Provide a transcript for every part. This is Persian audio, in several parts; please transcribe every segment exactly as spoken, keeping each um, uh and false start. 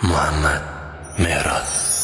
محمد مهراد.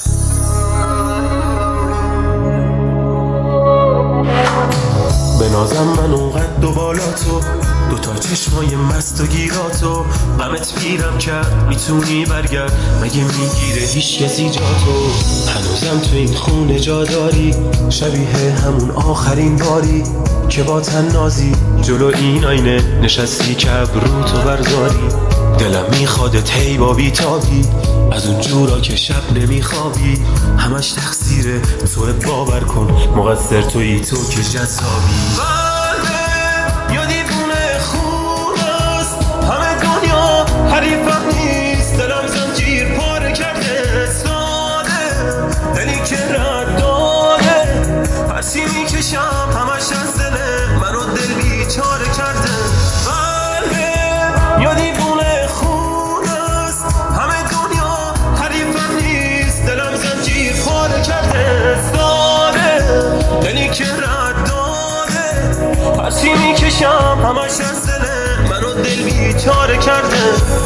بنازم من اونقدر دو بالا تو، دوتا چشمای مست و گیراتو، غمت پیرم کرد میتونی برگرد، مگه میگیره هیچ کسی جا تو؟ هنوزم تو این خونه جا داری، شبیه همون آخرین باری که با تنازی جلو این آینه نشستی که ابرو تو برزاری. دلم میخوادت هی با بیتابی، از اون جورا که شب نمیخوابی، همش تقصیره تو، باور کن مقصر تویی تو که جذابی. قلبه یا دیوونه خونست، همه دنیا حریفم نیست، دلم زنجیر پاره کرده، ساده دلی که رد داده، هرچی میکشم همش از دله منو دل بیچاره کرده. قلبه یا دیوونه خونست، همه دنیا حریفم نیست، دلم زنجیر پاره کرده، ساده دلی که رد داده، هرچی میکشم همش از دله منو دل بیچاره کرده.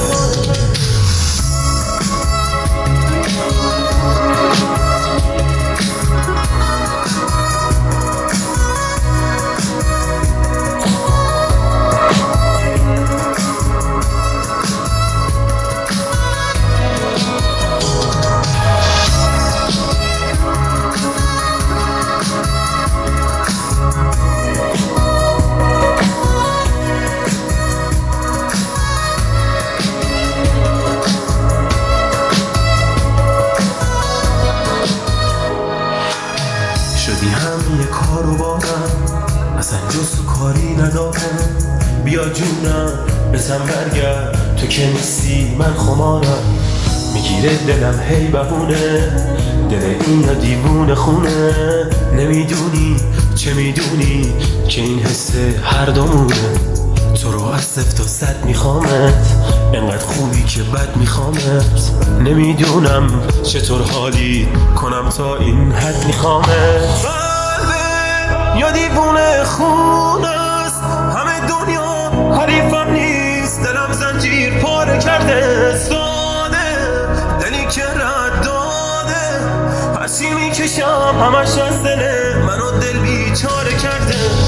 شدی هم یه کارو بارم، اصلا جز تو کاری ندارم، بیا جونم بزن برگرد، تو که نیستی من خمارم، میگیره دلم هی بهونه، دل این دیوونه خونه، نمیدونی چه میدونی که این حسه هر دومونه، تو رو از صفر تا صد میخوامت، انقدر خوبی که بد میخوامت، نمیدونم چطور حالی کنم تا این حد میخوامت. قلبه یا دیوونه خون است، همه دنیا حریفم نیست، دلم زنجیر پاره کرده، ساده دلی که رد داده، هرچی میکشم همش از دله منو دل بیچاره کرده.